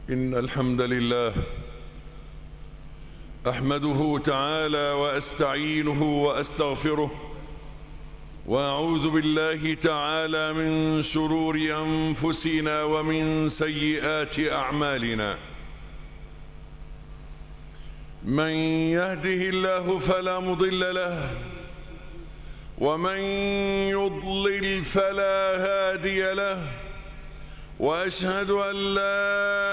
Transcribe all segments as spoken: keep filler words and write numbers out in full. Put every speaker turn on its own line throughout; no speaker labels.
إن الحمد لله أحمده تعالى وأستعينه وأستغفره، وأعوذ بالله تعالى من شرور أنفسنا ومن سيئات أعمالنا. من يهده الله فلا مضل له، ومن يضلل فلا هادي له، وأشهد أن لا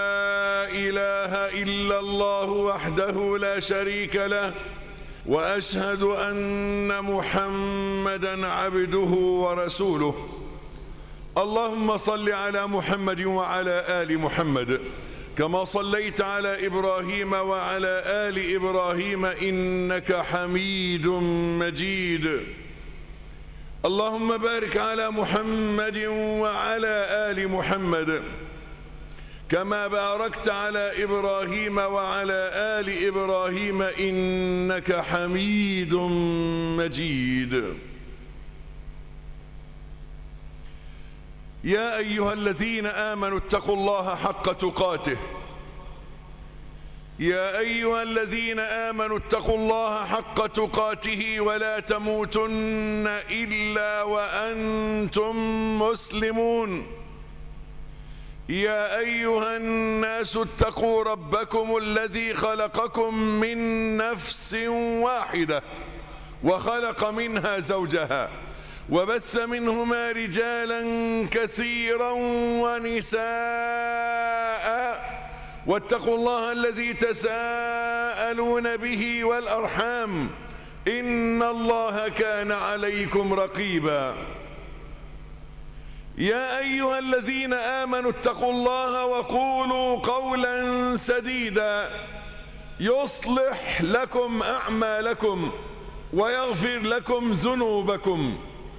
إله إلا الله وحده لا شريك له، وأشهد أن محمدًا عبده ورسوله. اللهم صل على محمد وعلى آل محمد كما صليت على إبراهيم وعلى آل إبراهيم إنك حميد مجيد. اللهم بارك على محمد وعلى آل محمد كما باركت على إبراهيم وعلى آل إبراهيم إنك حميد مجيد. يا أيها الذين آمنوا اتقوا الله حق تقاته يا أيها الذين آمنوا اتقوا الله حق تقاته ولا تموتن إلا وأنتم مسلمون. يا أيها الناس اتقوا ربكم الذي خلقكم من نفس واحدة وخلق منها زوجها وبث منهما رجالا كثيرا ونساء، واتقوا الله الذي تساءلون به والأرحام إن الله كان عليكم رقيبا. يا أيها الذين آمنوا اتقوا الله وقولوا قولا سديدا يصلح لكم أعمالكم ويغفر لكم ذنوبكم.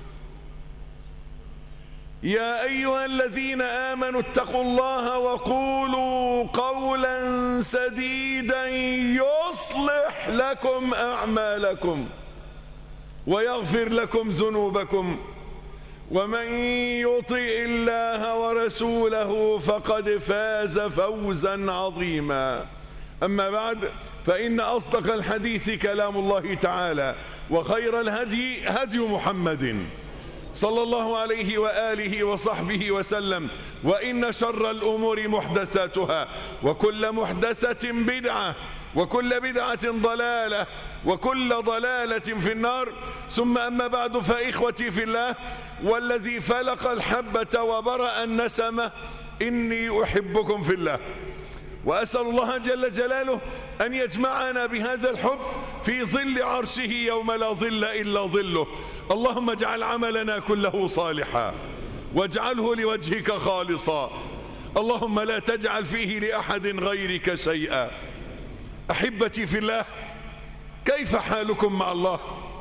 يا أيها الذين آمنوا اتقوا الله وقولوا قولا سديدا يصلح لكم أعمالكم ويغفر لكم ذنوبكم، ومن يطع الله ورسوله فقد فاز فوزا عظيما. أما بعد، فإن أصدق الحديث كلام الله تعالى، وخير الهدي هدي محمد صلى الله عليه وآله وصحبه وسلم، وإن شر الأمور محدثاتها، وكل محدثة بدعة، وكل بدعة ضلالة، وكل ضلالة في النار. ثم أما بعد، فإخوتي في الله، والذي فلق الحبة وبرأ النسمة، إني أحبكم في الله، وأسأل الله جل جلاله أن يجمعنا بهذا الحب في ظل عرشه يوم لا ظل إلا ظله. اللهم اجعل عملنا كله صالحا واجعله لوجهك خالصا، اللهم لا تجعل فيه لأحد غيرك شيئا. أحبتي في الله، كيف حالكم مع الله؟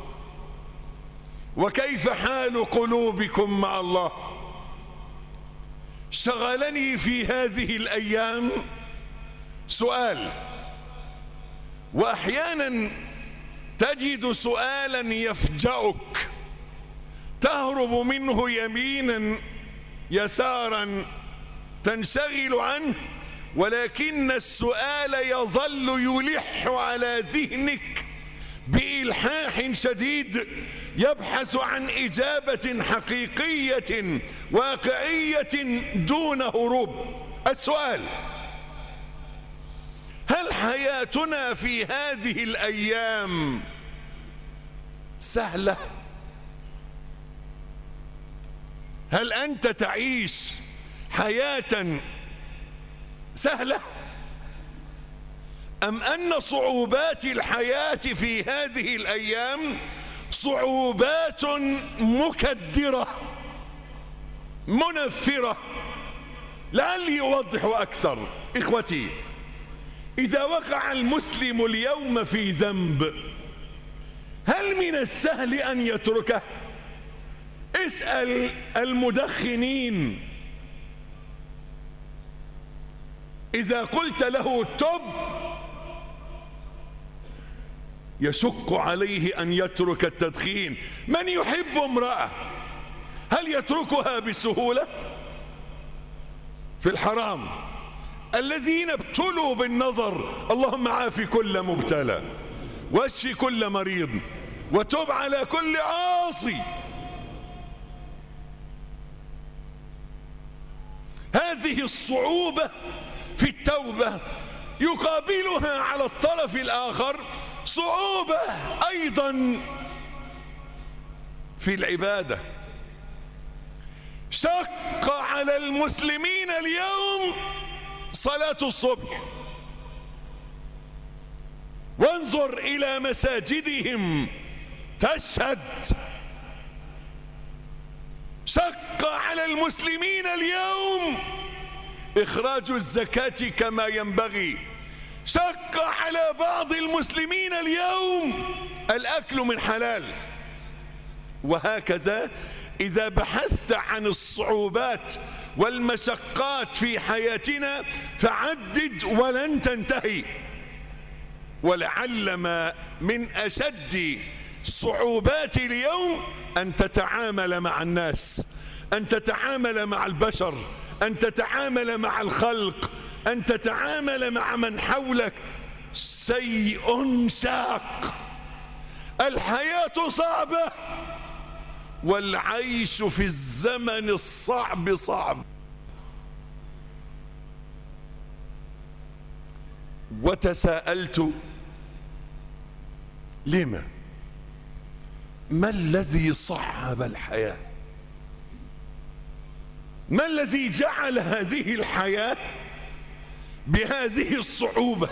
وكيف حال قلوبكم مع الله؟ شغلني في هذه الأيام سؤال، وأحيانا تجد سؤالا يفجأك تهرب منه يمينا يسارا تنشغل عنه، ولكن السؤال يظل يلح على ذهنك بإلحاح شديد، يبحث عن إجابة حقيقية واقعية دون هروب. السؤال: هل حياتنا في هذه الأيام سهلة؟ هل أنت تعيش حياة سهلة؟ أم أن صعوبات الحياة في هذه الأيام صعوبات مكدرة منفرة؟ لعلي أوضح أكثر. إخوتي، إذا وقع المسلم اليوم في ذنب، هل من السهل أن يتركه؟ اسأل المدخنين، إذا قلت له تب يشق عليه أن يترك التدخين. من يحب امرأة هل يتركها بسهولة؟ في الحرام الذين ابتلوا بالنظر اللهم عاف كل مبتلى واشف كل مريض وتب على كل عاصي. هذه الصعوبة في التوبة يقابلها على الطرف الآخر صعوبة أيضا في العبادة. شق على المسلمين اليوم صلاة الصبح، وانظر إلى مساجدهم تشهد. شق على المسلمين اليوم إخراج الزكاة كما ينبغي. شق على بعض المسلمين اليوم الأكل من حلال. وهكذا إذا بحثت عن الصعوبات والمشقات في حياتنا فعدد ولن تنتهي. ولعل ما من أشد صعوبات اليوم أن تتعامل مع الناس، أن تتعامل مع البشر، أن تتعامل مع الخلق، أن تتعامل مع من حولك. شيء شاق. الحياة صعبة والعيش في الزمن الصعب صعب. وتساءلت لما؟ ما الذي صعب الحياة؟ ما الذي جعل هذه الحياة بهذه الصعوبة؟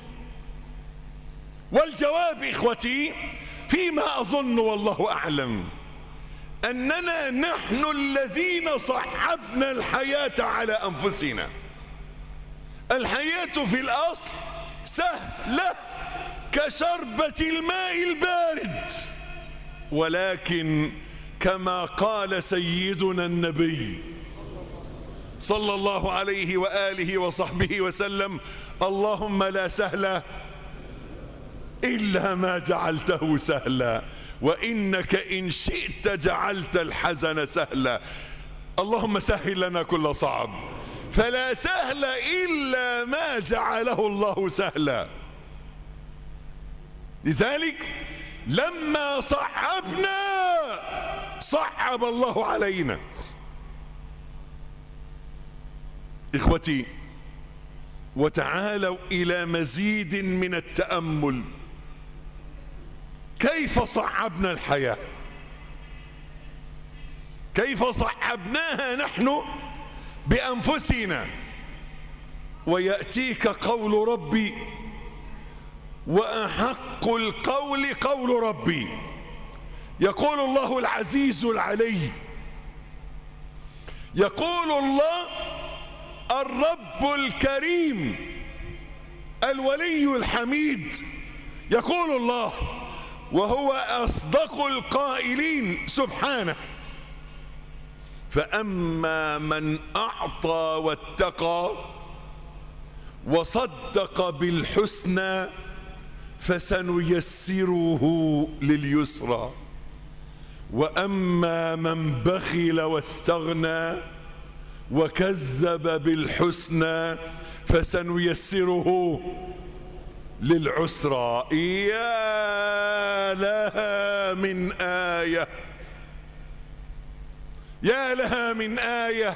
والجواب إخوتي فيما أظن والله أعلم أننا نحن الذين صعبنا الحياة على أنفسنا. الحياة في الأصل سهلة كشربة الماء البارد، ولكن كما قال سيدنا النبي صلى الله عليه وآله وصحبه وسلم: اللهم لا سهل إلا ما جعلته سهلا، وإنك إن شئت جعلت الحزن سهلا. اللهم سهل لنا كل صعب، فلا سهل إلا ما جعله الله سهلا. لذلك لما صعبنا صعب الله علينا. إخوتي، وتعالوا إلى مزيد من التأمل. كيف صعبنا الحياة؟ كيف صعبناها نحن بأنفسنا؟ ويأتيك قول ربي: وأحق القول قول ربي. يقول الله العزيز العلي، يقول الله الرب الكريم الولي الحميد، يقول الله وهو أصدق القائلين سبحانه: فأما من أعطى واتقى وصدق بالحسنى فسنيسره لليسرى، وأما من بخل واستغنى وكذب بالحسنى فسنيسره للعسرى. يا لها من آية، يا لها من آية.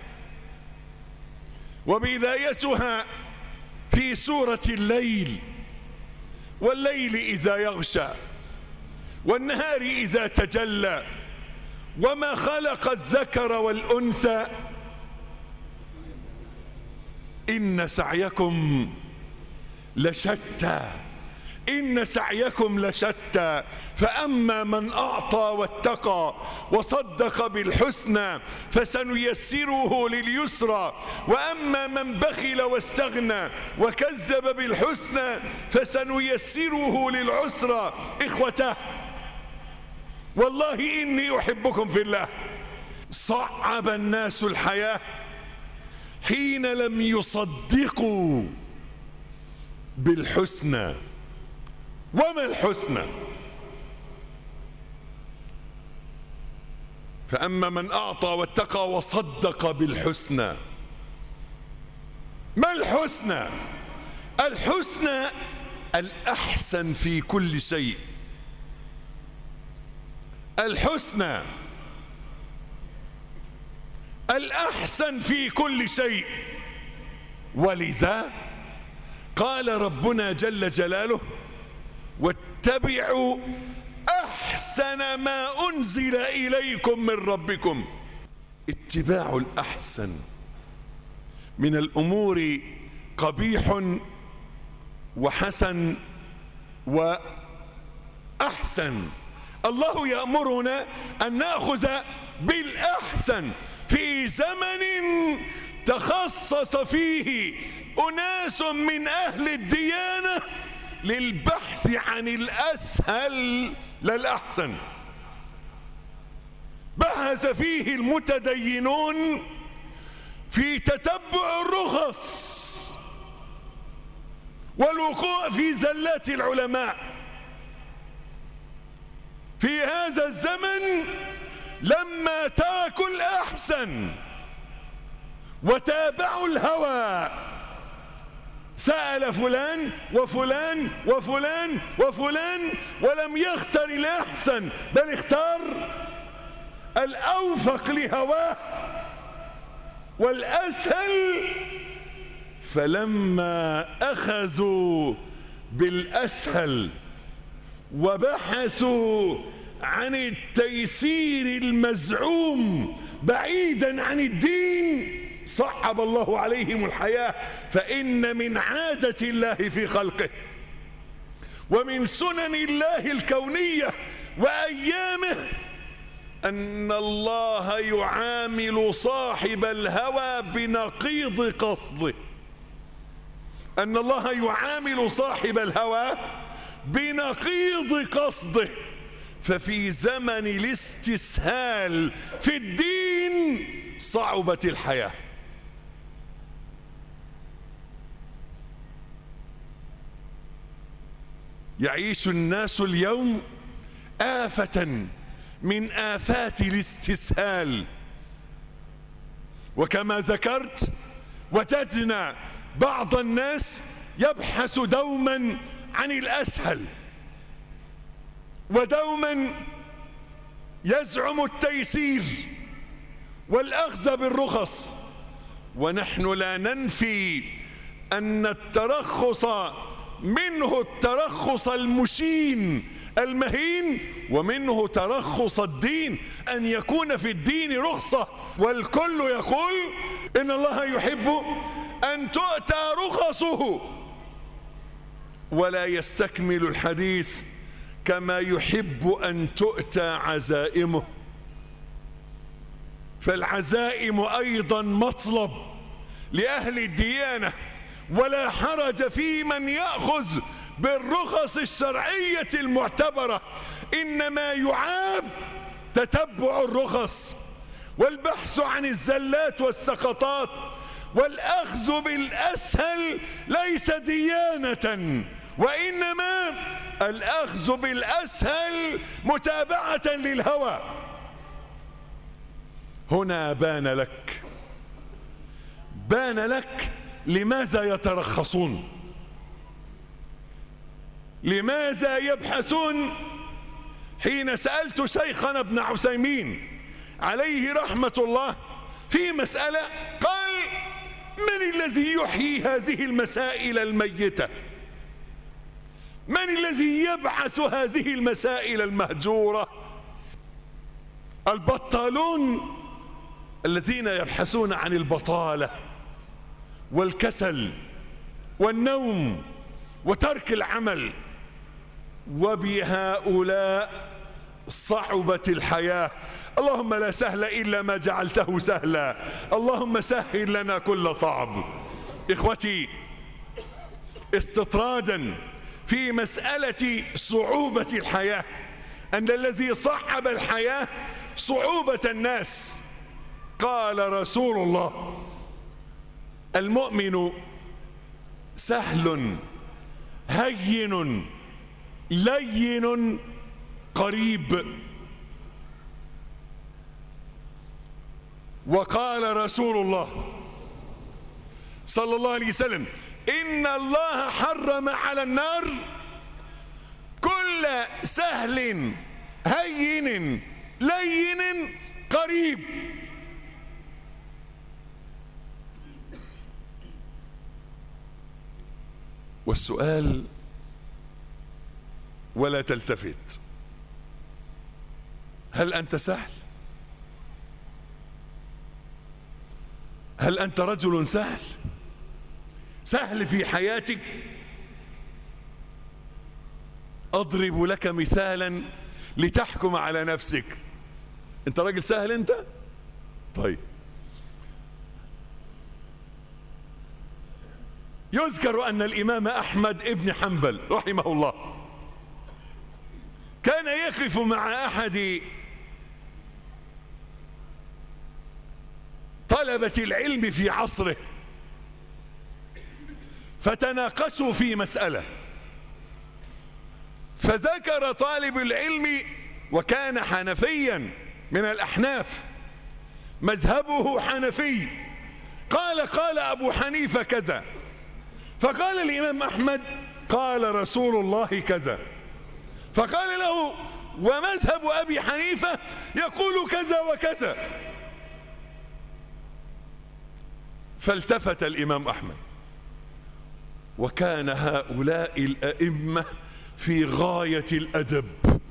وبدايتها في سورة الليل: والليل إذا يغشى والنهار إذا تجلى وما خلق الذكر والأنثى إن سعيكم لشتى، إن سعيكم لشتى. فأما من أعطى واتقى وصدق بالحسنى فسنيسره لليسرى، وأما من بخل واستغنى وكذب بالحسنى فسنيسره للعسرى. إخوته، والله إني أحبكم في الله. صعب الناس الحياة حين لم يصدقوا بالحسنى. وما الحسنى؟ فأما من أعطى واتقى وصدق بالحسنى ما الحسنى؟ الحسنى الأحسن في كل شيء. الحسنى الأحسن في كل شيء. ولذا قال ربنا جل جلاله: واتبعوا أحسن ما أنزل إليكم من ربكم. اتباع الأحسن من الأمور قبيح وحسن وأحسن. الله يأمرنا أن نأخذ بالأحسن في زمن تخصص فيه أناس من أهل الديانة للبحث عن الأسهل للأحسن. بحث فيه المتدينون في تتبع الرخص والوقوع في زلات العلماء. في هذا الزمن لما تركوا الأحسن وتابعوا الهوى، سأل فلان وفلان وفلان وفلان ولم يختر الأحسن، بل اختار الأوفق لهواه والأسهل. فلما أخذوا بالأسهل وبحثوا عن التيسير المزعوم بعيدا عن الدين، صعب الله عليهم الحياة. فإن من عادة الله في خلقه ومن سنن الله الكونية وأيامه أن الله يعامل صاحب الهوى بنقيض قصده. أن الله يعامل صاحب الهوى بنقيض قصده. ففي زمن الاستسهال في الدين صعبت الحياة. يعيش الناس اليوم آفة من آفات الاستسهال. وكما ذكرت وجدنا بعض الناس يبحث دوما عن الأسهل، ودوما يزعم التيسير والأخذ بالرخص. ونحن لا ننفي أن الترخص منه الترخص المشين المهين، ومنه ترخص الدين، أن يكون في الدين رخصة. والكل يقول إن الله يحب أن تؤتى رخصه، ولا يستكمل الحديث كما يحب أن تؤتى عزائمه. فالعزائم أيضا مطلب لأهل الديانة، ولا حرج في من يأخذ بالرخص الشرعية المعتبرة. إنما يعاب تتبع الرخص والبحث عن الزلات والسقطات، والأخذ بالأسهل ليس ديانة، وإنما الأخذ بالأسهل متابعة للهوى. هنا بان لك بان لك لماذا يترخصون، لماذا يبحثون. حين سألت شيخنا ابن عثيمين عليه رحمة الله في مسألة، قال: من الذي يحيي هذه المسائل الميتة؟ من الذي يبعث هذه المسائل المهجورة؟ البطالون الذين يبحثون عن البطالة والكسل والنوم وترك العمل. وبهؤلاء صعبت الحياة. اللهم لا سهل إلا ما جعلته سهلا، اللهم سهل لنا كل صعب. إخوتي، استطرادا في مسألة صعوبة الحياة، أن الذي صعب الحياة صعوبة الناس. قال رسول الله: المؤمن سهل هين لين قريب. وقال رسول الله صلى الله عليه وسلم: إن الله حرم على النار كل سهل هين لين قريب. والسؤال ولا تلتفت: هل أنت سهل؟ هل أنت رجل سهل؟ سهل في حياتك؟ أضرب لك مثالا لتحكم على نفسك. أنت راجل سهل أنت؟ طيب، يذكر أن الإمام أحمد ابن حنبل رحمه الله كان يقف مع أحد طلبة العلم في عصره، فتناقشوا في مسألة، فذكر طالب العلم، وكان حنفيا من الأحناف، مذهبه حنفي، قال: قال أبو حنيفة كذا. فقال الإمام أحمد: قال رسول الله كذا. فقال له: ومذهب أبي حنيفة يقول كذا وكذا. فالتفت الإمام أحمد، وكان هؤلاء الأئمة في غاية الأدب.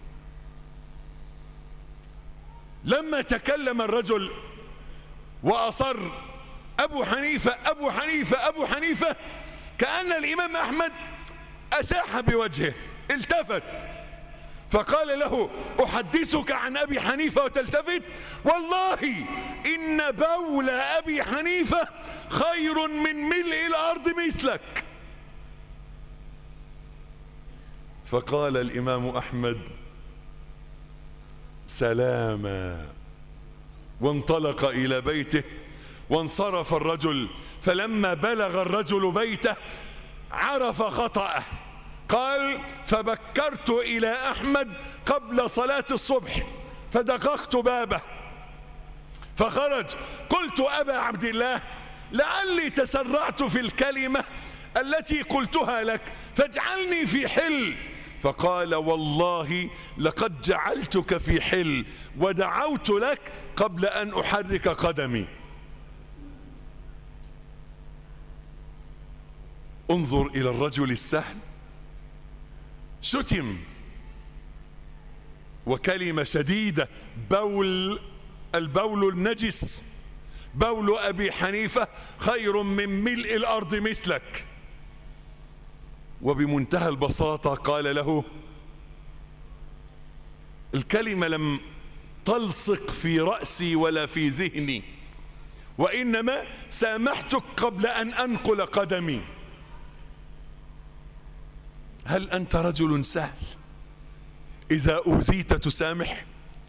لما تكلم الرجل وأصر: أبو حنيفة أبو حنيفة أبو حنيفة، كأن الإمام أحمد أشاح بوجهه، التفت، فقال له: أحدثك عن أبي حنيفة وتلتفت؟ والله إن بول أبي حنيفة خير من ملء الأرض مثلك. فقال الإمام أحمد: سلاما، وانطلق إلى بيته. وانصرف الرجل، فلما بلغ الرجل بيته عرف خطأه. قال: فبكرت إلى أحمد قبل صلاة الصبح فدققت بابه فخرج، قلت: أبا عبد الله، لعلي تسرعت في الكلمة التي قلتها لك فاجعلني في حل. فقال: والله لقد جعلتك في حل ودعوت لك قبل أن أحرك قدمي. انظر إلى الرجل السهل، شتم وكلمة شديدة: بول، البول النجس، بول أبي حنيفة خير من ملء الأرض مثلك. وبمنتهى البساطة قال له: الكلمة لم تلصق في رأسي ولا في ذهني، وإنما سامحتك قبل أن أنقل قدمي. هل أنت رجل سهل إذا أوذيت تسامح؟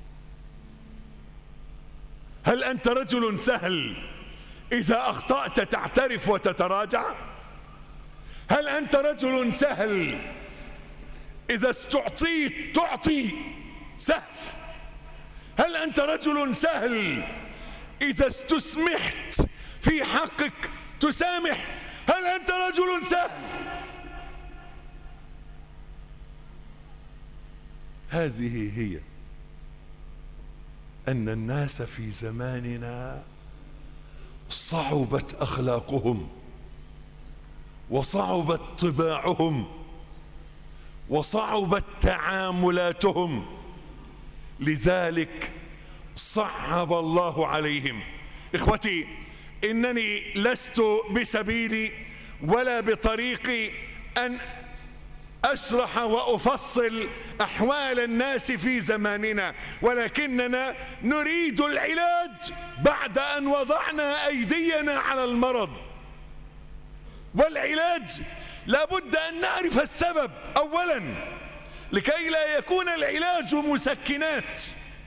هل أنت رجل سهل إذا أخطأت تعترف وتتراجع؟ هل أنت رجل سهل إذا استعطيت تعطي؟ سهل. هل أنت رجل سهل إذا استسمحت في حقك تسامح؟ هل أنت رجل سهل؟ هذه هي أن الناس في زماننا صعبت أخلاقهم وصعبت طباعهم وصعبت تعاملاتهم، لذلك صعب الله عليهم. إخوتي، إنني لست بسبيلي ولا بطريقي أن أشرح وأفصل أحوال الناس في زماننا، ولكننا نريد العلاج بعد أن وضعنا أيدينا على المرض. والعلاج لابد أن نعرف السبب أولا لكي لا يكون العلاج مسكنات.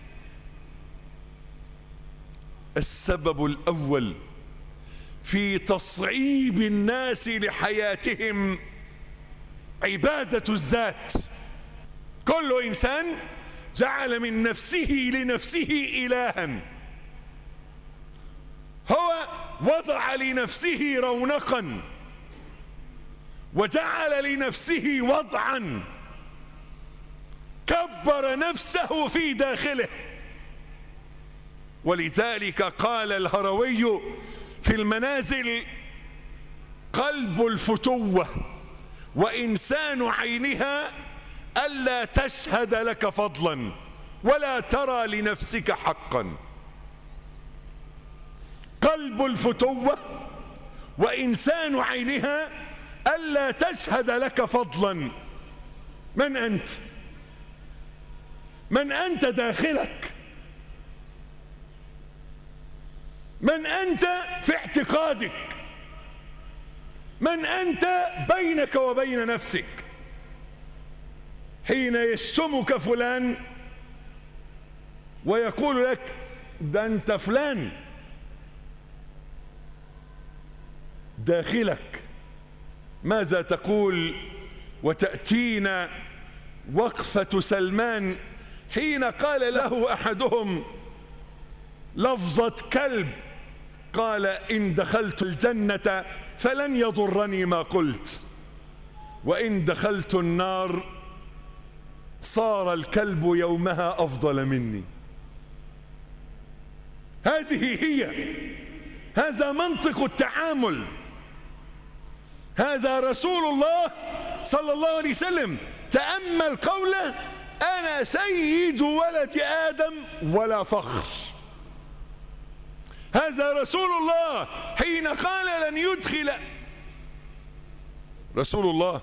السبب الأول في تصعيب الناس لحياتهم عبادة الذات. كل إنسان جعل من نفسه لنفسه إلها، هو وضع لنفسه رونقا وجعل لنفسه وضعا، كبر نفسه في داخله. ولذلك قال الهروي في المنازل: قلب الفتوة وإنسان عينها ألا تشهد لك فضلا ولا ترى لنفسك حقا. قلب الفتوة وإنسان عينها ألا تشهد لك فضلا. من أنت؟ من أنت داخلك؟ من أنت في اعتقادك؟ من أنت بينك وبين نفسك؟ حين يشتمك فلان ويقول لك: ده أنت فلان، داخلك ماذا تقول؟ وتأتينا وقفة سلمان حين قال له أحدهم لفظة كلب، قال: إن دخلت الجنة فلن يضرني ما قلت، وإن دخلت النار صار الكلب يومها أفضل مني. هذه هي، هذا منطق التعامل. هذا رسول الله صلى الله عليه وسلم. تأمل قوله: أنا سيد ولد آدم ولا فخر. هذا رسول الله حين قال: لن يدخل رسول الله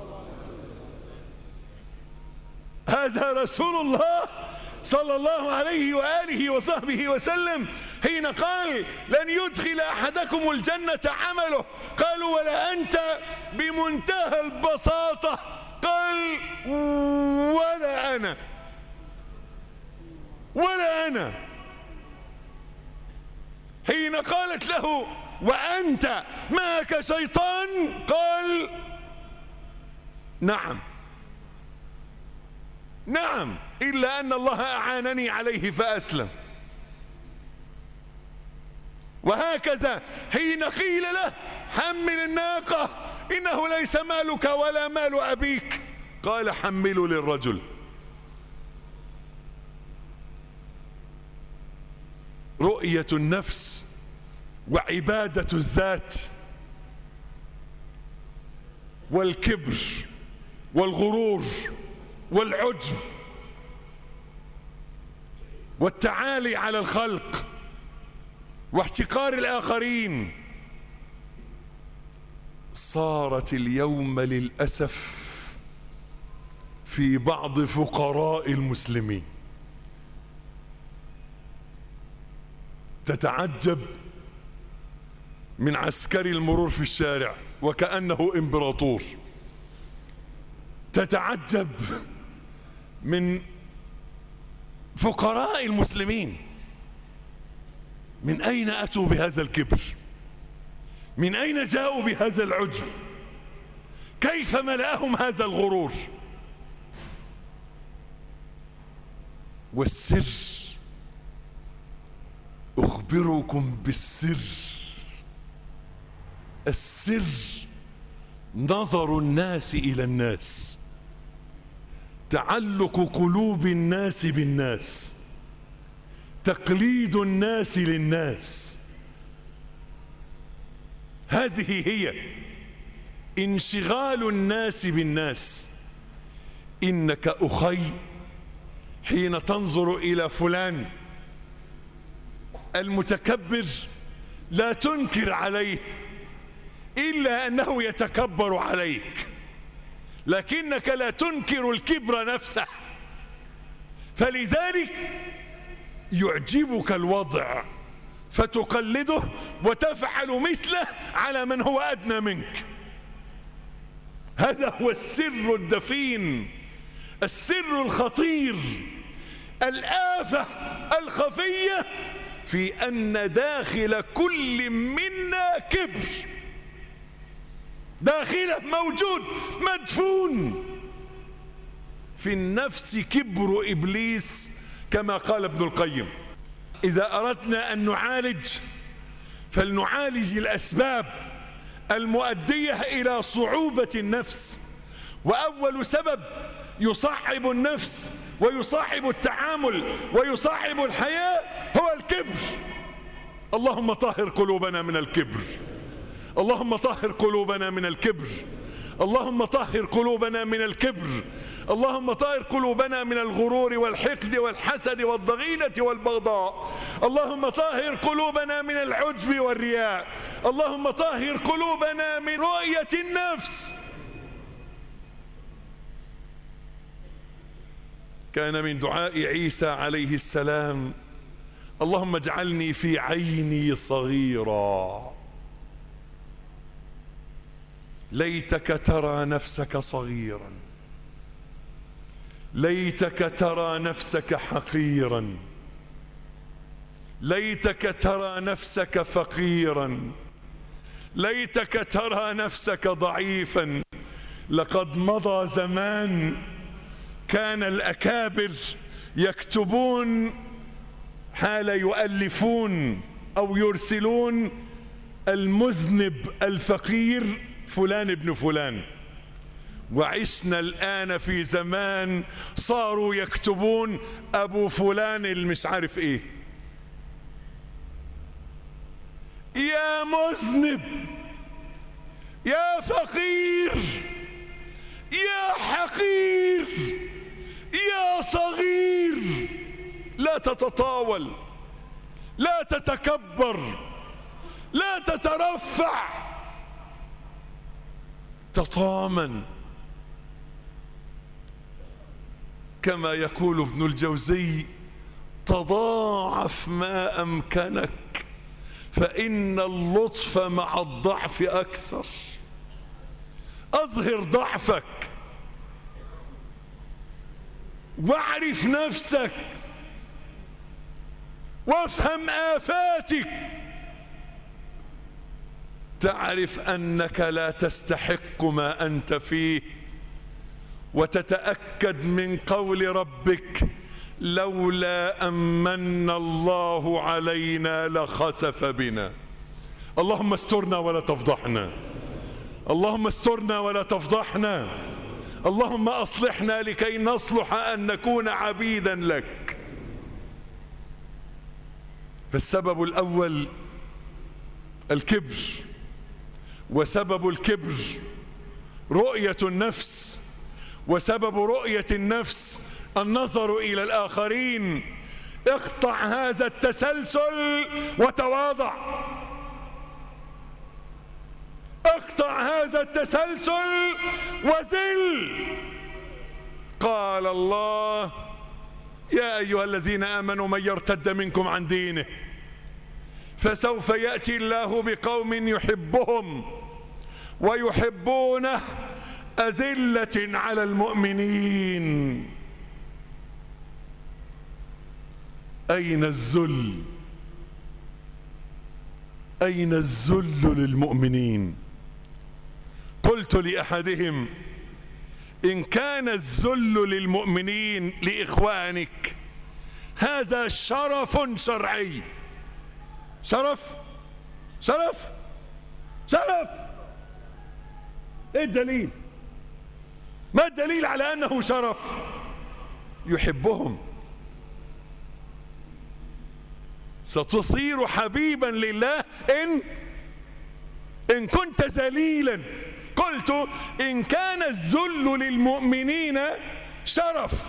هذا رسول الله صلى الله عليه وآله وصحبه وسلم حين قال: لن يدخل أحدكم الجنة عمله. قالوا: ولا أنت؟ بمنتهى البساطة قال: ولا أنا، ولا أنا. حين قالت له: وأنت معك شيطان؟ قال: نعم نعم، إلا أن الله أعانني عليه فأسلم. وهكذا حين قيل له: حمل الناقة إنه ليس مالك ولا مال أبيك، قال: حملوا للرجل. رؤية النفس وعبادة الذات والكبر والغرور والعجب والتعالي على الخلق واحتقار الآخرين صارت اليوم للأسف في بعض فقراء المسلمين. تتعجب من عسكري المرور في الشارع وكأنه إمبراطور. تتعجب من فقراء المسلمين. من أين أتوا بهذا الكبر؟ من أين جاءوا بهذا العجب؟ كيف ملأهم هذا الغرور؟ والسر، أخبركم بالسر. السر نظر الناس إلى الناس، تعلق قلوب الناس بالناس، تقليد الناس للناس. هذه هي انشغال الناس بالناس. إنك أخي حين تنظر إلى فلان المتكبر لا تنكر عليه إلا أنه يتكبر عليك، لكنك لا تنكر الكبر نفسه. فلذلك يعجبك الوضع فتقلده وتفعل مثله على من هو أدنى منك. هذا هو السر الدفين، السر الخطير، الآفة الخفية في أن داخل كل منا كبر، داخله موجود مدفون في النفس كبر إبليس، كما قال ابن القيم: إذا أردنا أن نعالج فلنعالج الأسباب المؤدية إلى صعوبة النفس. وأول سبب يصعب النفس ويصعب التعامل ويصعب الحياة هو الكبر. اللهم طهر قلوبنا من الكبر، اللهم طهر قلوبنا من الكبر، اللهم طهر قلوبنا من الكبر، اللهم طهر قلوبنا من الغرور والحقد والحسد والضغينة والبغضاء، اللهم طهر قلوبنا من العجب والرياء، اللهم طهر قلوبنا من رؤية النفس. كان من دعاء عيسى عليه السلام: اللهم اجعلني في عيني صغيرا. ليتك ترى نفسك صغيرا، ليتك ترى نفسك حقيرا، ليتك ترى نفسك فقيرا، ليتك ترى نفسك ضعيفا. لقد مضى زمان كان الأكابر يكتبون حال يؤلفون أو يرسلون المذنب الفقير فلان ابن فلان، وعشنا الآن في زمان صاروا يكتبون أبو فلان المش عارف إيه. يا مذنب، يا فقير، يا حقير، يا صغير، لا تتطاول، لا تتكبر، لا تترفع، تطامن. كما يقول ابن الجوزي: تضاعف ما أمكنك فإن اللطف مع الضعف أكثر. أظهر ضعفك واعرف نفسك وافهم آفاتك، تعرف أنك لا تستحق ما أنت فيه، وتتأكد من قول ربك: لولا أمن الله علينا لخسف بنا. اللهم استرنا ولا تفضحنا، اللهم استرنا ولا تفضحنا، اللهم أصلحنا لكي نصلح أن نكون عبيدا لك. فالسبب الأول الكبر، وسبب الكبر رؤية النفس، وسبب رؤية النفس النظر إلى الآخرين. اقطع هذا التسلسل وتواضع، اقطع هذا التسلسل وذل. قال الله: يا أيها الذين آمنوا من يرتد منكم عن دينه فسوف يأتي الله بقوم يحبهم ويحبونه أذلة على المؤمنين. أين الذل؟ أين الذل للمؤمنين؟ قلت لأحدهم: إن كان الذل للمؤمنين لإخوانك هذا شرف شرعي. شرف شرف شرف ايه الدليل؟ ما الدليل على أنه شرف؟ يحبهم. ستصير حبيبا لله إن إن كنت ذليلا. قلت: إن كان الذل للمؤمنين شرف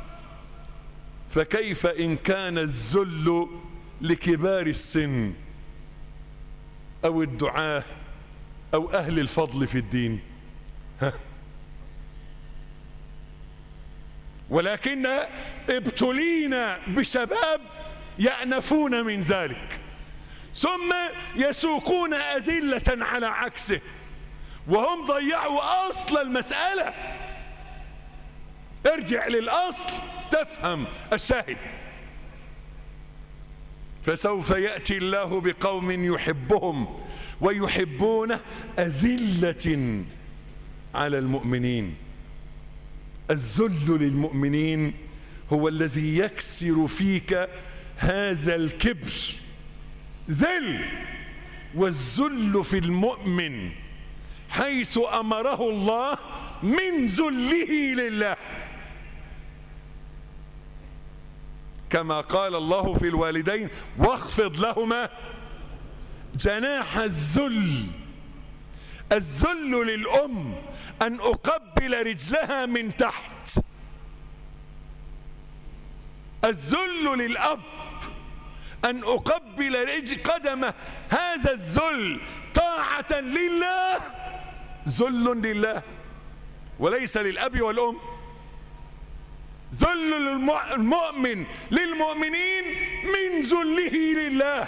فكيف إن كان الذل لكبار السن أو الدعاة أو أهل الفضل في الدين؟ ها. ولكن ابتلينا بشباب يأنفون من ذلك ثم يسوقون أدلة على عكسه، وهم ضيعوا أصل المسألة. ارجع للأصل تفهم الشاهد. فسوف يأتي الله بقوم يحبهم ويحبونه أذلة على المؤمنين. الذل للمؤمنين هو الذي يكسر فيك هذا الكبر. ذل والذل في المؤمن حيث أمره الله من ذله لله، كما قال الله في الوالدين واخفض لهما جناح الذل. الذل للأم أن أقبل رجلها من تحت، الذل للأب أن أقبل رجل قدمه. هذا الذل طاعة لله، ذل لله وليس للأب والأم. ذل المؤمن للمؤمنين من ذله لله.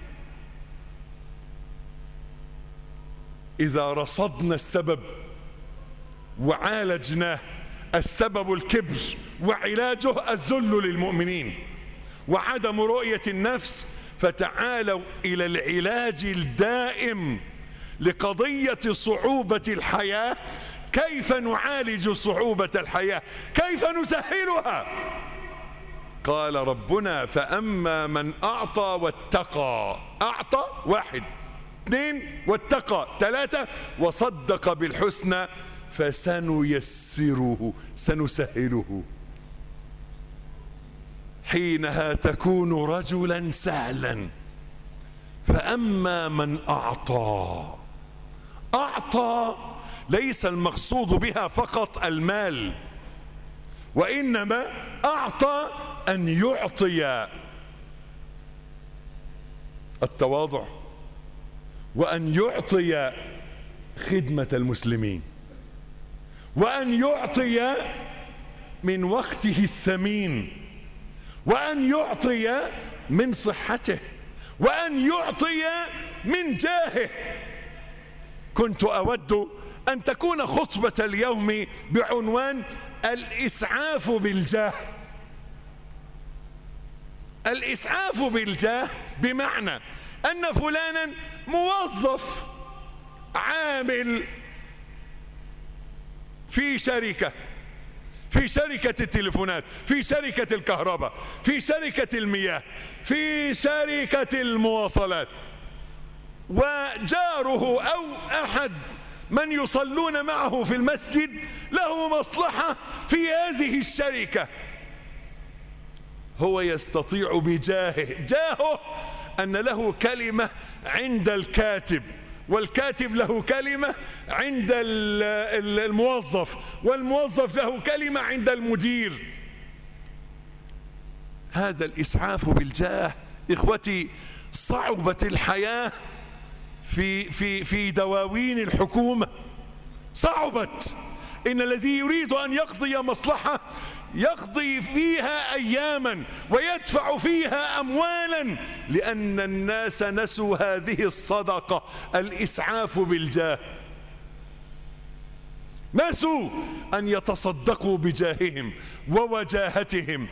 إذا رصدنا السبب وعالجناه، السبب الكبر وعلاجه الذل للمؤمنين وعدم رؤية النفس، فتعالوا إلى العلاج الدائم لقضية صعوبة الحياة. كيف نعالج صعوبة الحياة؟ كيف نسهلها؟ قال ربنا فأما من أعطى واتقى. أعطى واحد، اثنين واتقى ثلاثة، وصدق بالحسنى فسنيسره، سنسهله. حينها تكون رجلا سهلا. فأما من أعطى. أعطى ليس المقصود بها فقط المال، وإنما أعطى أن يعطي التواضع، وأن يعطي خدمة المسلمين، وأن يعطي من وقته الثمين، وأن يعطي من صحته، وأن يعطي من جاهه. كنت أود أن تكون خطبة اليوم بعنوان الإسعاف بالجاه. الإسعاف بالجاه بمعنى أن فلانا موظف عامل في شركة، في شركة التليفونات، في شركة الكهرباء، في شركة المياه، في شركة المواصلات، وجاره أو أحد من يصلون معه في المسجد له مصلحة في هذه الشركة. هو يستطيع بجاهه، جاهه أن له كلمة عند الكاتب، والكاتب له كلمة عند الموظف، والموظف له كلمة عند المدير. هذا الإسعاف بالجاه. إخوتي، صعبت الحياة في في في دواوين الحكومة، صعبت. إن الذي يريد أن يقضي مصلحة يقضي فيها أياما ويدفع فيها أموالا، لأن الناس نسوا هذه الصدقة، الإسعاف بالجاه. نسوا أن يتصدقوا بجاههم ووجاهتهم،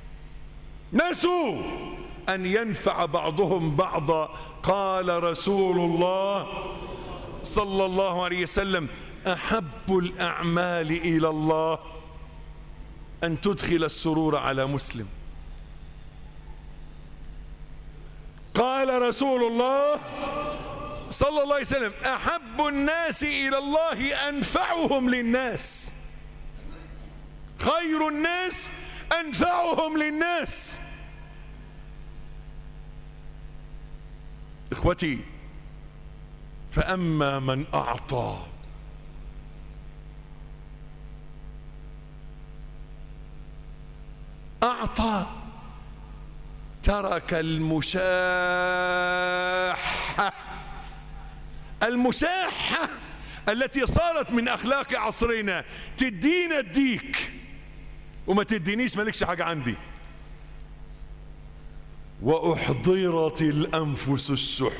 نسوا أن ينفع بعضهم بعضا. قال رسول الله صلى الله عليه وسلم أحب الأعمال إلى الله أن تدخل السرور على مسلم. قال رسول الله صلى الله عليه وسلم أحب الناس إلى الله أنفعهم للناس. خير الناس أنفعهم للناس. إخوتي، فأما من أعطى. أعطى ترك المشاحة. المشاحة التي صارت من أخلاق عصرنا، تدينا اديك وما تدينيش مالكش حاجة عندي. وأحضرت الأنفس الشح.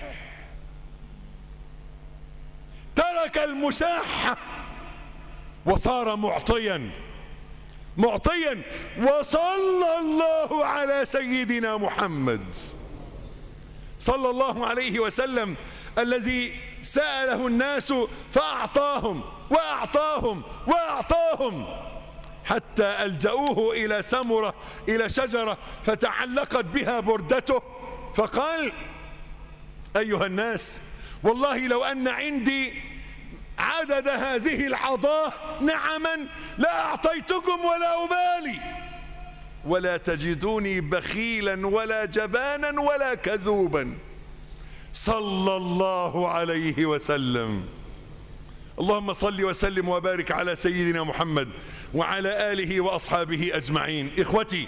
ترك المشاحة وصار معطيا معطيا. وصلى الله على سيدنا محمد صلى الله عليه وسلم الذي سأله الناس فأعطاهم وأعطاهم وأعطاهم، حتى ألجأوه إلى سمرة، إلى شجرة فتعلقت بها بردته، فقال أيها الناس، والله لو أن عندي عدد هذه العطاء نعما لأعطيتكم ولا أبالي، ولا تجدوني بخيلا ولا جبانا ولا كذوبا، صلى الله عليه وسلم. اللهم صل وسلم وبارك على سيدنا محمد وعلى آله وأصحابه أجمعين. إخوتي،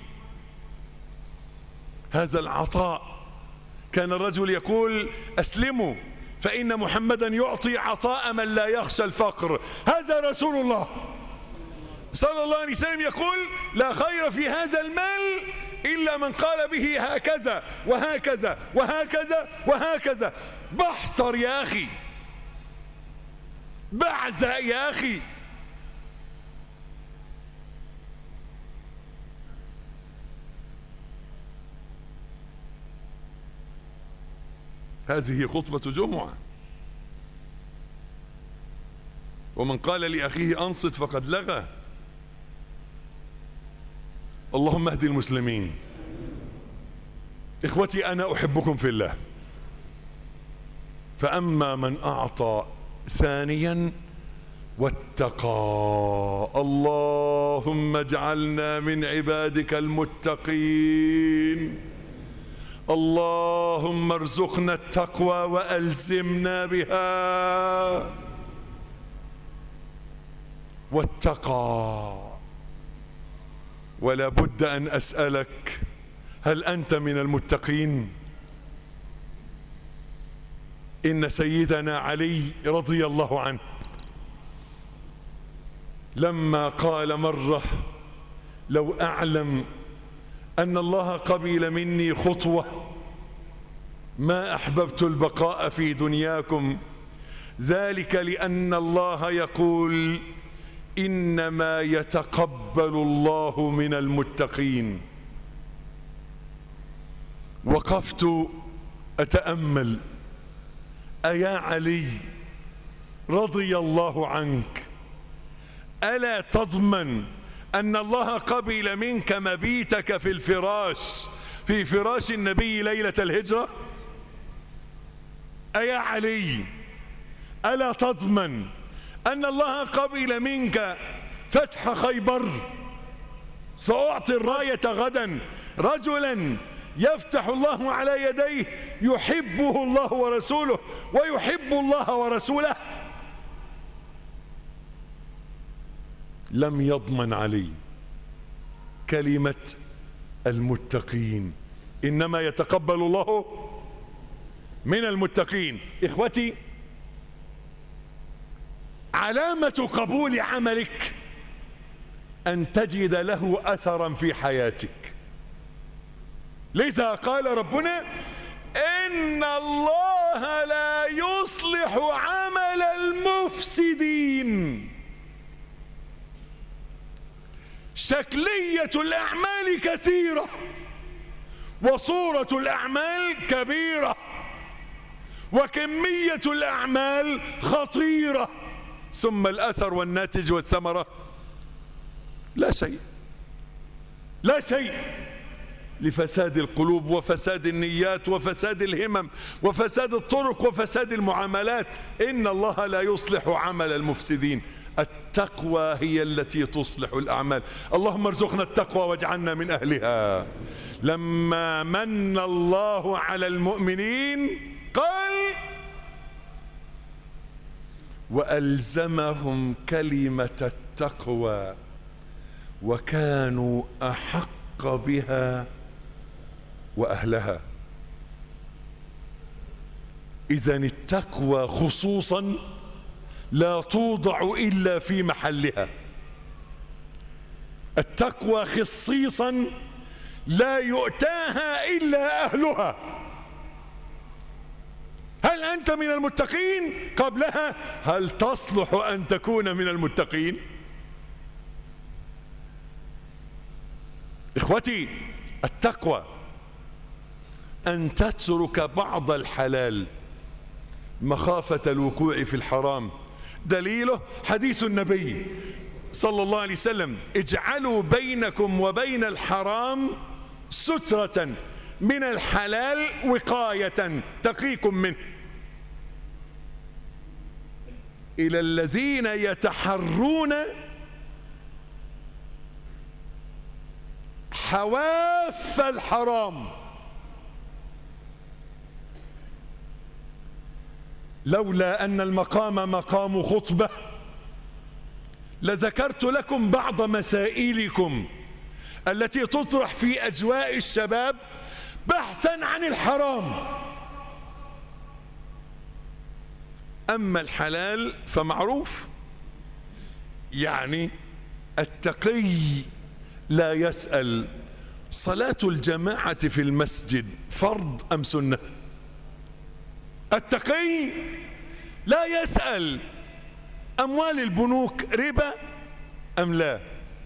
هذا العطاء كان الرجل يقول: أسلموا فإن محمدا يعطي عطاء من لا يخشى الفقر. هذا رسول الله صلى الله عليه وسلم يقول: لا خير في هذا المال إلا من قال به هكذا وهكذا وهكذا وهكذا. بحتر يا أخي، بعزة يا أخي. هذه خطبة جمعة، ومن قال لأخيه أنصت فقد لغى. اللهم اهد المسلمين. إخوتي، أنا أحبكم في الله. فأما من أعطى ثانيا واتقى، اللهم اجعلنا من عبادك المتقين. اللهم ارزقنا التقوى وألزمنا بها. واتقى، ولا بد أن أسألك: هل أنت من المتقين؟ إن سيدنا علي رضي الله عنه لما قال مرة: لو أعلم أن الله قبل مني خطوة ما أحببت البقاء في دنياكم، ذلك لأن الله يقول: إنما يتقبل الله من المتقين. وقفت أتأمل: أيا علي رضي الله عنك، ألا تضمن أن الله قبل منك مبيتك في الفراش في فراش النبي ليلة الهجرة؟ أيا علي، ألا تضمن أن الله قبل منك فتح خيبر؟ سأعطي الراية غدا رجلا يفتح الله على يديه يحبه الله ورسوله ويحب الله ورسوله. لم يضمن علي كلمة المتقين، إنما يتقبل الله من المتقين. إخوتي، علامة قبول عملك أن تجد له أثرا في حياتك. لذا قال ربنا: إن الله لا يصلح عمل المفسدين. شكلية الأعمال كثيرة وصورة الأعمال كبيرة وكمية الأعمال خطيرة، ثم الأثر والناتج والثمرة لا شيء، لا شيء، لفساد القلوب وفساد النيات وفساد الهمم وفساد الطرق وفساد المعاملات. إن الله لا يصلح عمل المفسدين. التقوى هي التي تصلح الأعمال. اللهم ارزقنا التقوى واجعلنا من أهلها. لما من الله على المؤمنين قال: وألزمهم كلمة التقوى وكانوا أحق بها وأهلها. إذن التقوى خصوصا لا توضع إلا في محلها. التقوى خصيصا لا يؤتاها إلا أهلها. هل أنت من المتقين؟ قبلها هل تصلح أن تكون من المتقين؟ إخوتي، التقوى أن تترك بعض الحلال مخافة الوقوع في الحرام. دليله حديث النبي صلى الله عليه وسلم: اجعلوا بينكم وبين الحرام سترة من الحلال وقاية تقيكم منه، إلى الذين يتحرون حواف الحرام. لولا أن المقام مقام خطبة لذكرت لكم بعض مسائلكم التي تطرح في أجواء الشباب بحثا عن الحرام. أما الحلال فمعروف، يعني التقي لا يسأل صلاة الجماعة في المسجد فرض أم سنة. التقي لا يسأل أموال البنوك ربا أم لا،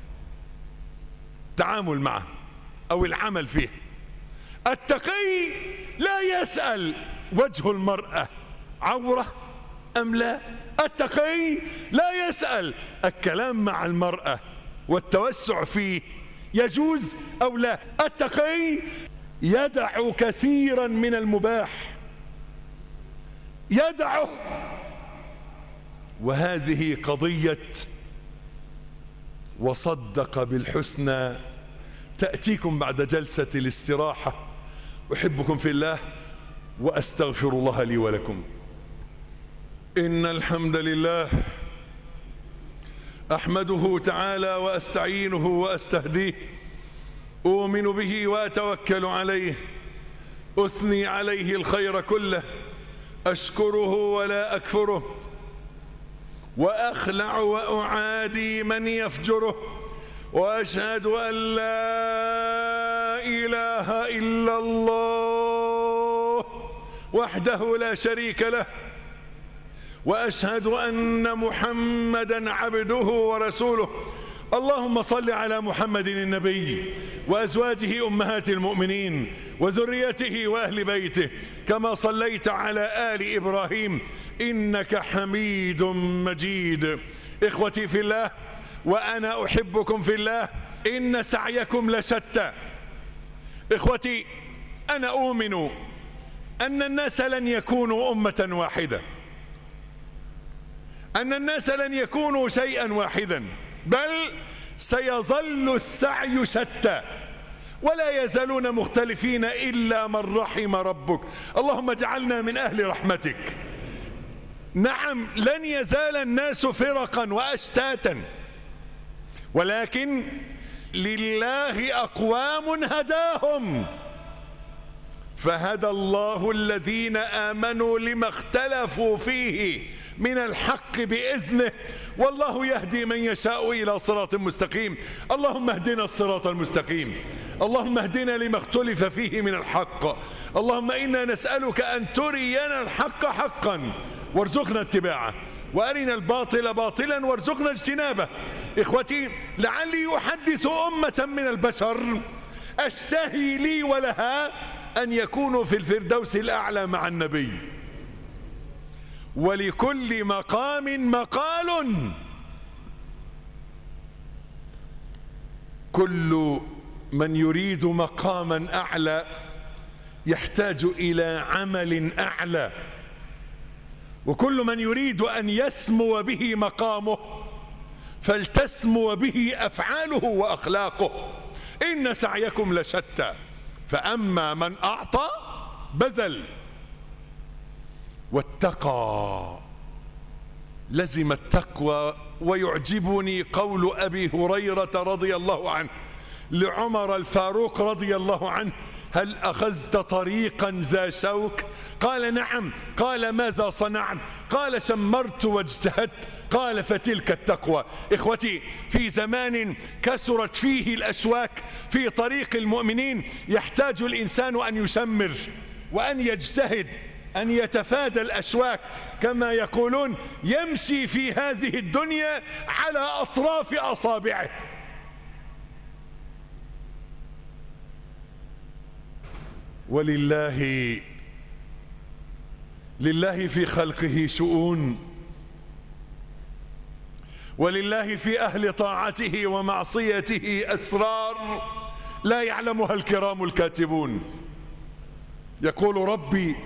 تعامل معه أو العمل فيه. التقي لا يسأل وجه المرأة عورة أم لا. التقي لا يسأل الكلام مع المرأة والتوسع فيه يجوز أو لا. التقي يدع كثيرا من المباح، يدعه. وهذه قضية وصدق بالحسنى تأتيكم بعد جلسة الاستراحة. أحبكم في الله وأستغفر الله لي ولكم. إن الحمد لله أحمده تعالى وأستعينه وأستهديه، أؤمن به وأتوكل عليه، أثني عليه الخير كله، أشكره ولا أكفره، وأخلع وأعادي من يفجره، وأشهد أن لا إله إلا الله وحده لا شريك له، وأشهد أن محمدا عبده ورسوله. اللهم صل على محمد النبي وأزواجه أمهات المؤمنين وذريته وأهل بيته كما صليت على آل إبراهيم إنك حميد مجيد. إخوتي في الله وأنا أحبكم في الله، إن سعيكم لشتى. إخوتي، أنا أؤمن أن الناس لن يكونوا أمة واحدة، أن الناس لن يكونوا شيئا واحدا، بل سيظل السعي شتى، ولا يزالون مختلفين إلا من رحم ربك. اللهم اجعلنا من أهل رحمتك. نعم، لن يزال الناس فرقا وأشتاتا، ولكن لله أقوام هداهم، فهدى الله الذين آمنوا لما اختلفوا فيه من الحق بإذنه، والله يهدي من يشاء إلى صراط مستقيم. اللهم اهدنا الصراط المستقيم، اللهم اهدنا لما اختلف فيه من الحق. اللهم إنا نسألك أن ترينا الحق حقا وارزقنا اتباعه، وأرنا الباطل باطلا وارزقنا اجتنابه. إخوتي، لعلي أحدث أمة من البشر أشتهي لي ولها أن يكونوا في الفردوس الأعلى مع النبي. ولكل مقام مقال، كل من يريد مقاما أعلى يحتاج إلى عمل أعلى، وكل من يريد أن يسمو به مقامه فلتسمو به أفعاله وأخلاقه. إن سعيكم لشتى، فأما من أعطى بذل واتقى. لزم التقوى. ويعجبني قول أبي هريرة رضي الله عنه لعمر الفاروق رضي الله عنه: هل أخذت طريقا ذا شوك؟ قال: نعم. قال: ماذا صنعت؟ قال: شمرت واجتهدت. قال: فتلك التقوى. إخوتي، في زمان كثرت فيه الأشواك في طريق المؤمنين يحتاج الإنسان أن يشمر وأن يجتهد، أن يتفادى الأشواك، كما يقولون يمشي في هذه الدنيا على أطراف أصابعه. ولله لله في خلقه شؤون، ولله في أهل طاعته ومعصيته أسرار لا يعلمها الكرام الكاتبون. يقول ربي،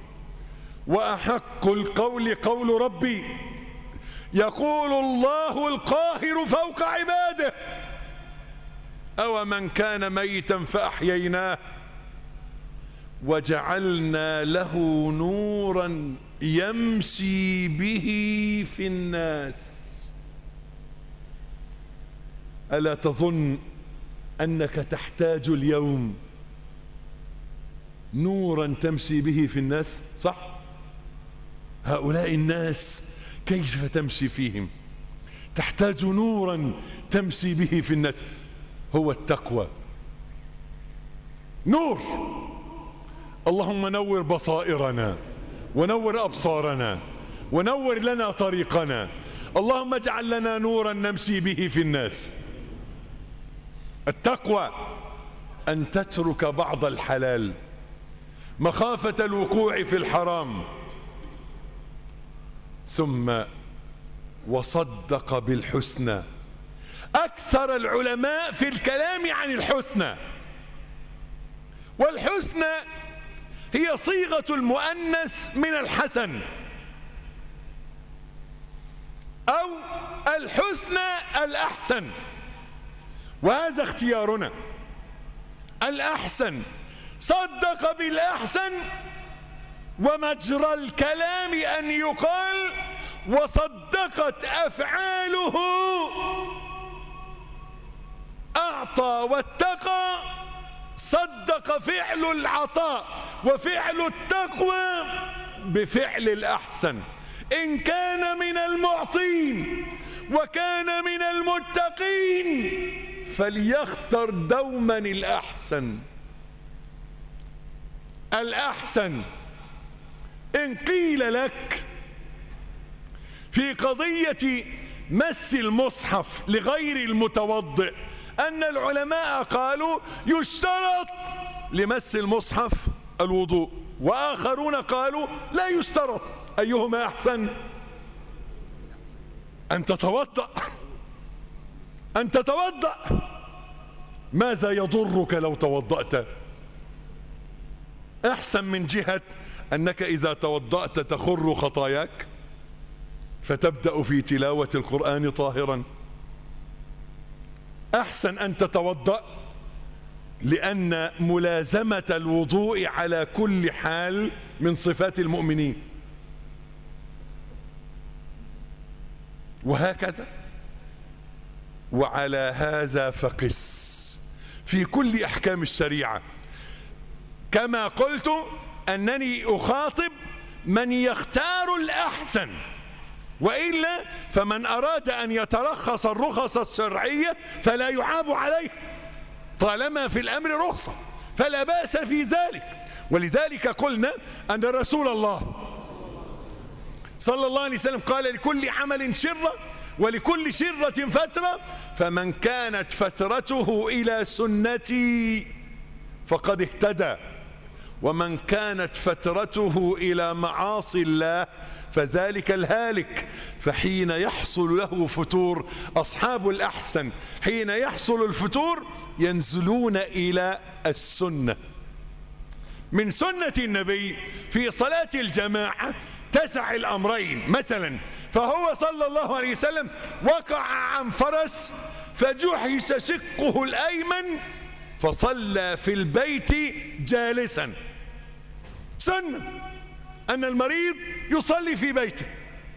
وأحق القول قول ربي، يقول الله القاهر فوق عباده: أو من كان ميتا فأحييناه وجعلنا له نورا يمشي به في الناس. ألا تظن أنك تحتاج اليوم نورا تمشي به في الناس؟ صح؟ هؤلاء الناس كيف تمشي فيهم؟ تحتاج نورا تمشي به في الناس، هو التقوى. نور. اللهم نور بصائرنا ونور أبصارنا ونور لنا طريقنا. اللهم اجعل لنا نورا نمشي به في الناس. التقوى أن تترك بعض الحلال مخافة الوقوع في الحرام، ثم وصدق بالحسنى. أكثر العلماء في الكلام عن الحسنى، والحسنى هي صيغة المؤنث من الحسن، أو الحسنى الأحسن، وهذا اختيارنا. الأحسن صدق بالأحسن، ومجرى الكلام أن يقال وصدقت أفعاله. أعطى واتقى، صدق فعل العطاء وفعل التقوى بفعل الأحسن. إن كان من المعطين وكان من المتقين فليختر دوما الأحسن. الأحسن. إن قيل لك في قضية مس المصحف لغير المتوضئ أن العلماء قالوا يشترط لمس المصحف الوضوء، وآخرون قالوا لا يشترط، أيهما أحسن؟ أن تتوضأ، أن تتوضأ. ماذا يضرك لو توضأت؟ أحسن من جهة أنك إذا توضأت تخر خطاياك فتبدأ في تلاوة القرآن طاهرا. أحسن أن تتوضأ لأن ملازمة الوضوء على كل حال من صفات المؤمنين، وهكذا. وعلى هذا فقس في كل أحكام الشريعة. كما قلت أنني أخاطب من يختار الأحسن، وإلا فمن أراد أن يترخص الرخص الشرعية فلا يعاب عليه، طالما في الأمر رخصة فلا بأس في ذلك. ولذلك قلنا أن رسول الله صلى الله عليه وسلم قال: لكل عمل شرة ولكل شرة فترة، فمن كانت فترته إلى سنتي فقد اهتدى، ومن كانت فترته إلى معاصي الله فذلك الهالك. فحين يحصل له فتور أصحاب الأحسن، حين يحصل الفتور ينزلون إلى السنة. من سنة النبي في صلاة الجماعة تسع الأمرين. مثلا فهو صلى الله عليه وسلم وقع عن فرس فجحش شقه الأيمن فصلى في البيت جالسا. سنة أن المريض يصلي في بيته.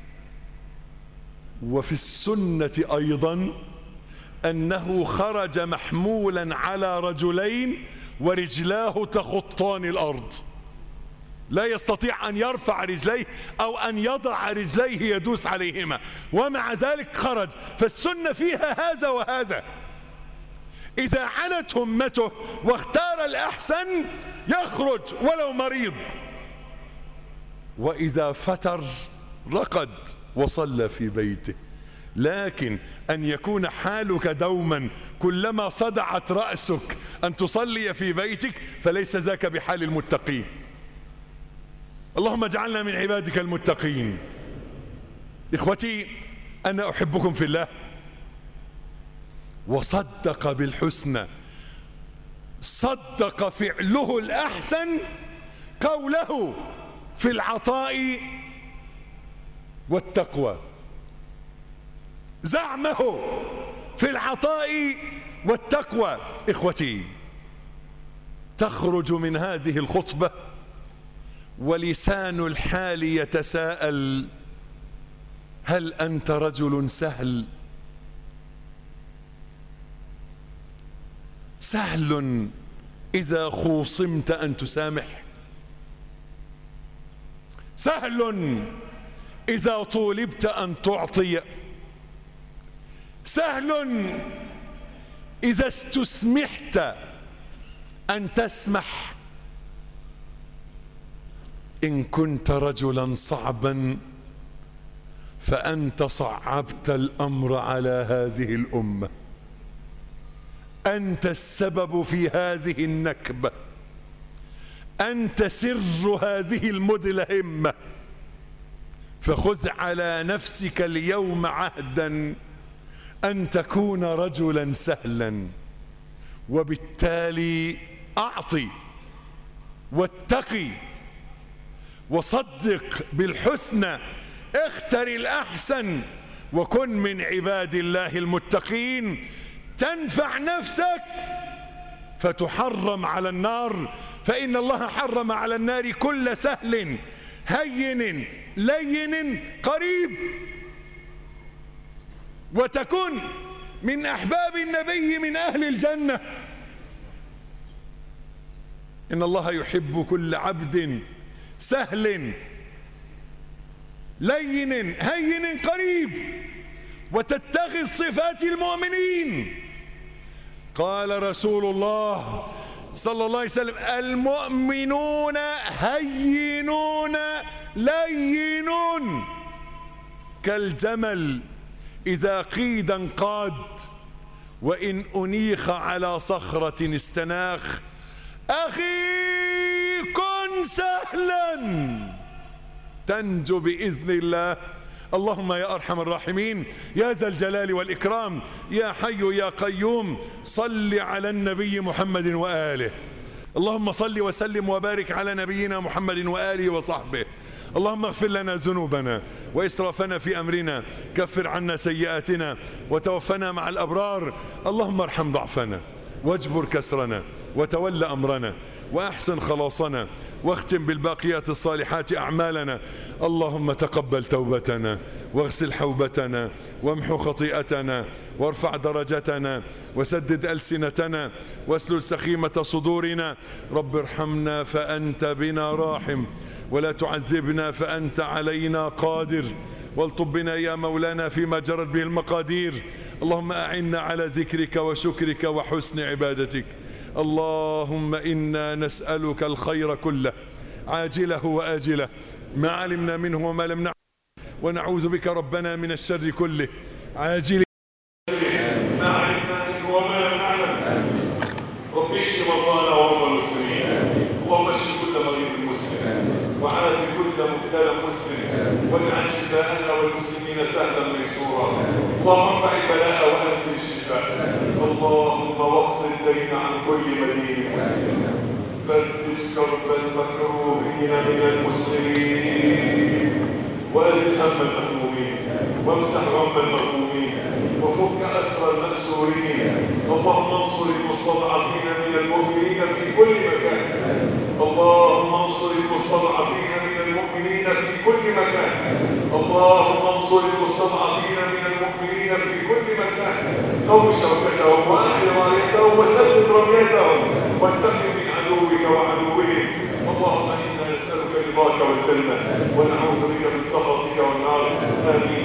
وفي السنة أيضا أنه خرج محمولا على رجلين ورجلاه تخطان الأرض، لا يستطيع أن يرفع رجليه أو أن يضع رجليه يدوس عليهما، ومع ذلك خرج. فالسنة فيها هذا وهذا. إذا علت همته واختار الأحسن يخرج ولو مريض، وإذا فتر رقد وصلى في بيته. لكن أن يكون حالك دوما كلما صدعت رأسك أن تصلي في بيتك فليس ذاك بحال المتقين. اللهم اجعلنا من عبادك المتقين. إخوتي، أنا أحبكم في الله. وصدق بالحسنى، صدق فعله الأحسن قوله في العطاء والتقوى، زعمه في العطاء والتقوى. إخوتي، تخرج من هذه الخطبة ولسان الحال يتساءل: هل أنت رجل سهل؟ سهل إذا خوصمت أن تسامح، سهل إذا طولبت أن تعطي، سهل إذا استسمحت أن تسمح. إن كنت رجلا صعبا فأنت صعبت الأمر على هذه الأمة، أنت السبب في هذه النكبة، أنت سر هذه المدلهمة. فخذ على نفسك اليوم عهدا أن تكون رجلا سهلا، وبالتالي أعطي واتقي وصدق بالحسنى، اختر الأحسن وكن من عباد الله المتقين، تنفع نفسك فتحرم على النار، فإن الله حرم على النار كل سهل هين لين قريب، وتكون من أحباب النبي من أهل الجنة. إن الله يحب كل عبد سهل لين هين قريب، وتتخذ صفات المؤمنين. قال رسول الله صلى الله عليه وسلم: المؤمنون هينون لينون كالجمل إذا قيد انقاد، وإن أنيخ على صخرة استناخ. أخي كن سهلا تنجو بإذن الله. اللهم يا أرحم الراحمين، يا ذا الجلال والإكرام، يا حي يا قيوم، صل على النبي محمد وآله. اللهم صل وسلم وبارك على نبينا محمد وآله وصحبه. اللهم اغفر لنا ذنوبنا وإسرافنا في أمرنا، كفر عنا سيئاتنا وتوفنا مع الأبرار. اللهم ارحم ضعفنا واجبر كسرنا وتول أمرنا وأحسن خلاصنا، واختم بالباقيات الصالحات أعمالنا. اللهم تقبل توبتنا واغسل حوبتنا وامحو خطيئتنا وارفع درجتنا وسدد ألسنتنا واسلل سخيمة صدورنا. رب ارحمنا فأنت بنا راحم، ولا تعذبنا فأنت علينا قادر، والطب بنا يا مولانا فيما جرت به المقادير. اللهم أعنا على ذكرك وشكرك وحسن عبادتك. اللهم إنا نسألك الخير كله عاجله وآجله، ما علمنا منه وما لم نعلم، ونعوذ بك ربنا من الشر كله عاجله ما علمنا منه وما لم نعلم. رب اشف مرضانا ومرضى المسلمين، اللهم اشف كل مريض مسلم وعاف كل مبتلى مسلم، واجعل شفاءنا والمسلمين سهلا ميسورا. اللهم ارفع البلاء وانزل الشفاء. اللهم واقض الدين عن كل مدين مسلم، فرج كرب المكروبين من المسلمين، وازل هم المهمومين، وامسح غم المغمومين، وفك أسر المأسورين. اللهم انصر المستضعفين من المؤمنين في كل مكان. اللهم انصر المستضعفين من المؤمنين في كل مكان. اللهم انصر المستضعفين من المؤمنين في كل مكان. قو شوكتهم وأحل رايتهم وسدد رميتهم، وانتقم من عدوك وعدوهم. اللهم إنا نسألك رضاك والجنة، ونعوذ بك من سخطك والنار. آمين.